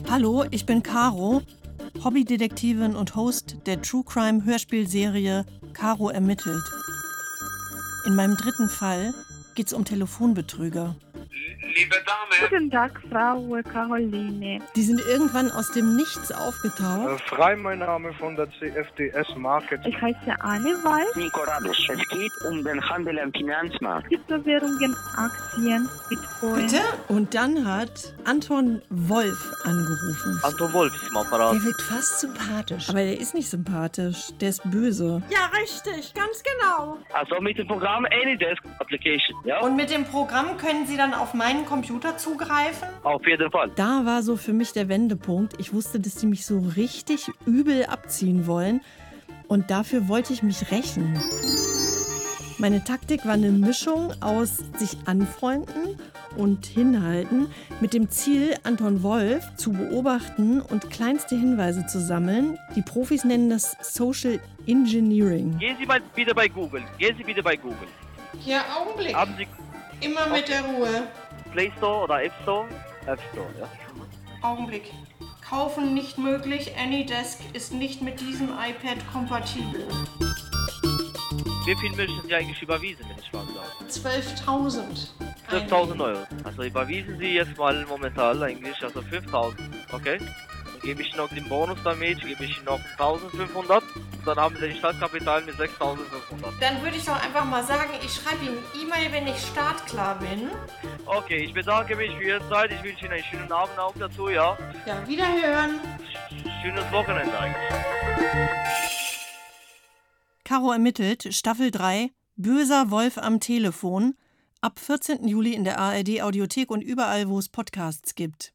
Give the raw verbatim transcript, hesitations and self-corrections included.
Hallo, ich bin Caro, Hobbydetektivin und Host der True Crime Hörspielserie Caro ermittelt. In meinem dritten Fall geht's um Telefonbetrüger. Liebe Dame. Guten Tag, Frau Caroline. Die sind irgendwann aus dem Nichts aufgetaucht. Äh, Frei, mein Name von der C F D S Market. Ich heiße Anne Weiß. Nico Radusch. Es geht um den Handel am Finanzmarkt. Kryptowährungen, Aktien, Bitcoin. Bitte? Und dann hat Anton Wolf angerufen. Anton Wolf ist im Apparat. Der wirkt fast sympathisch. Aber der ist nicht sympathisch, der ist böse. Ja, richtig, ganz genau. Also mit dem Programm AnyDesk Application, ja? Und mit dem Programm können Sie dann auf meinen Computer zugreifen? Auf jeden Fall. Da war so für mich der Wendepunkt. Ich wusste, dass die mich so richtig übel abziehen wollen. Und dafür wollte ich mich rächen. Meine Taktik war eine Mischung aus sich anfreunden und hinhalten, mit dem Ziel, Anton Wolf zu beobachten und kleinste Hinweise zu sammeln. Die Profis nennen das Social Engineering. Gehen Sie mal bitte bei Google. Gehen Sie bitte bei Google. Ja, Augenblick. Haben Sie Immer mit der Ruhe. Play Store oder App Store? App Store, ja. Augenblick. Kaufen nicht möglich. AnyDesk ist nicht mit diesem iPad kompatibel. Wie viel möchten Sie eigentlich überwiesen, wenn ich fragen darf? zwölftausend. zwölftausend Euro. Also überwiesen Sie jetzt mal momentan eigentlich, also fünftausend, okay? Dann gebe ich noch den Bonus damit, gebe ich Ihnen noch eintausendfünfhundert und dann haben Sie ein Startkapital mit sechstausendfünfhundert. Dann würde ich doch einfach mal sagen, ich schreibe Ihnen E-Mail, wenn ich startklar bin. Okay, ich bedanke mich für Ihre Zeit, ich wünsche Ihnen einen schönen Abend auch dazu, ja? Ja, wiederhören. Schönes Wochenende eigentlich. Caro ermittelt, Staffel drei, Böser Wolf am Telefon, ab vierzehnten Juli in der A R D Audiothek und überall, wo es Podcasts gibt.